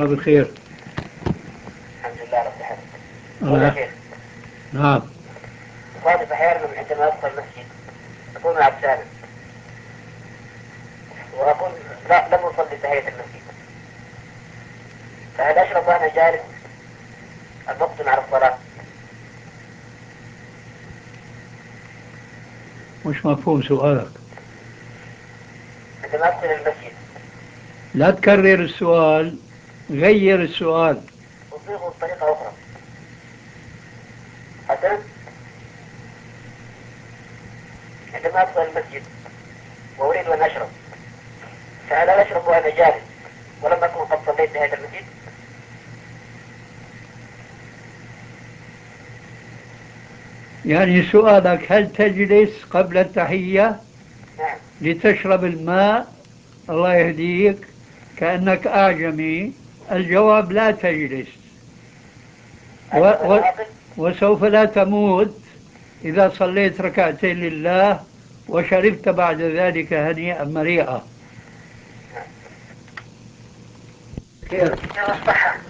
بخير. الحمد لله رب العالمين. قول يا الله. شيخ. نعم. صادف أحيانا عندما أدخل المسجد أكون مع السالم وأقول لا لم أصلي تحية المسجد، فهل أشرب وأنا جالس المقدم على الصلاة؟ مش مفهوم سؤالك. عندما أدخل المسجد لا تكرر السؤال، غير السؤال. أصيغه بطريقة أخرى. حسنا، عندما أدخل المسجد وأريد أن أشرب، فهل أشرب وأنا جالس ولم أكن قد صليت تحية المسجد؟ يعني سؤالك هل تجلس قبل التحية نعم. لتشرب الماء؟ الله يهديك، كأنك أعجمي. الجواب لا تجلس. و أيضا غير و عاقل. وسوف لا تموت إذا صليت ركعتين لله وشربت بعد ذلك هنيئا مريئا. خير. يا مصباح.